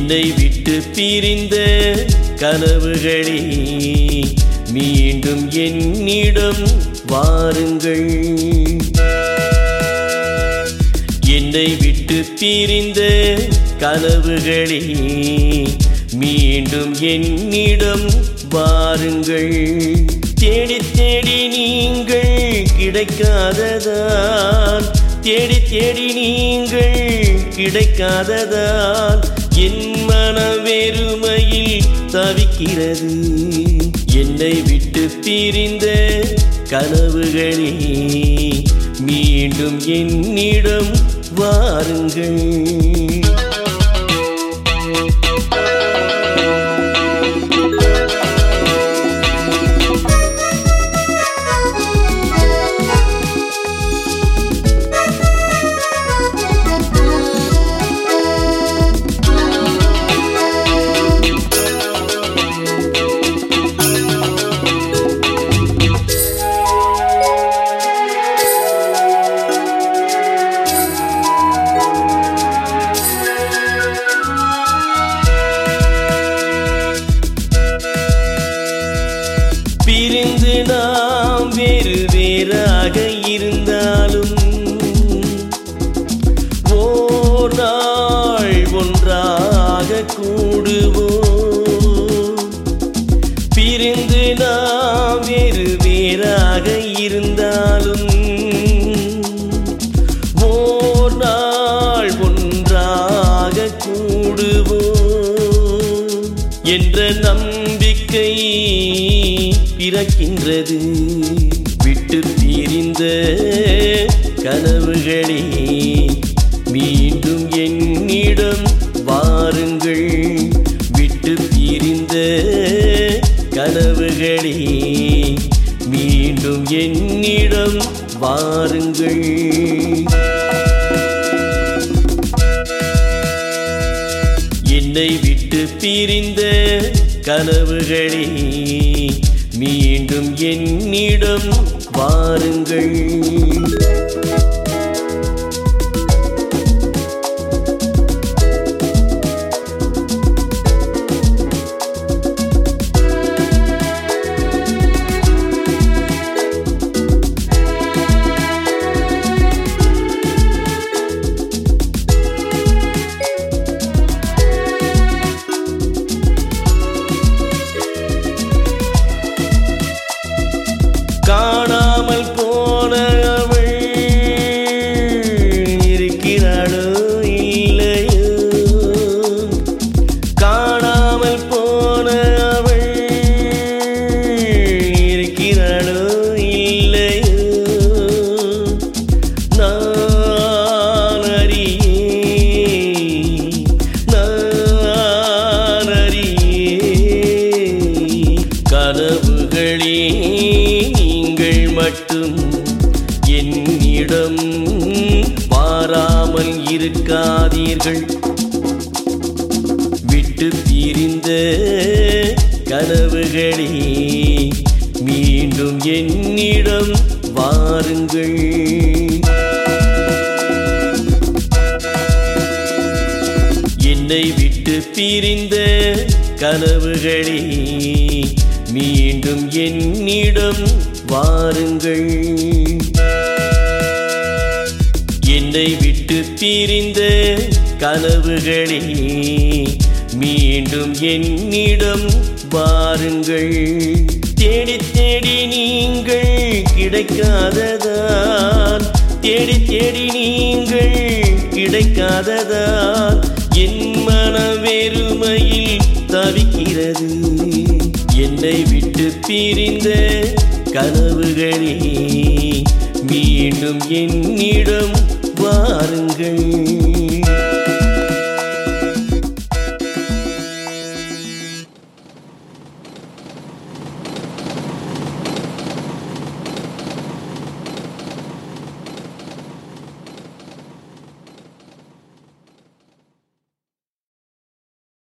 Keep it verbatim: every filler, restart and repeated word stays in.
என்னை விட்டு பிரிந்த கனவுகளே மீண்டும் என்னிடம் வாருங்கள். என்னை விட்டு பிரிந்த கனவுகளே மீண்டும் என்னிடம் வாருங்கள். தேடி தேடி நீங்கள் கிடைக்காததால் தேடி தேடி நீங்கள் கிடைக்காததால் என் மன வெறுமையில் தவிக்கிறது. என்னை விட்டு பிரிந்த கனவுகளே மீண்டும் என்னிடம் வாருங்கள். பிரிந்து நாம் வேறு வேறாக இருந்தாலும் ஓர் நாள் ஒன்றாக கூடுவோம். பிரிந்து நாம் வேறு வேறாக இருந்தாலும் ஓர் நாள் ஒன்றாக கூடுவோம் என்ற நம்பிக்கை பிறக்கின்றது. விட்டு பிரிந்த கனவுகளே மீண்டும் என்னிடம் வாருங்கள். விட்டு பிரிந்த கனவுகளே மீண்டும் என்னிடம் வாருங்கள். என்னை விட்டு பிரிந்த கனவுகளே மீண்டும் என்னிடம் வாருங்கள். காணாமல் போன அவள் இருக்கிறாளோ இல்லையோ, காணாமல் போன அவள் இருக்கிறாளோ இல்லையோ, நான் அறியேன் நான் அறியேன். கனவுகளே மட்டும் என்னிடம் வாராமல் இருக்காதீர்கள். விட்டு பிரிந்த கனவுகளே மீண்டும் என்னிடம் வாருங்கள். என்னை விட்டு பிரிந்த கனவுகளே மீண்டும் என்னிடம் வாருங்கள். என்னை விட்டு பிரிந்த கனவுகளே மீண்டும் என்னிடம் வாருங்கள். தேடி தேடி நீங்கள் கிடைக்காததால் தேடி தேடி நீங்கள் கிடைக்காததால் என் மன வெறுமையில் தவிக்கிறது. என்னை விட்டு பிரிந்த கனவுகளே மீண்டும் என்னிடம் வாருங்கள்.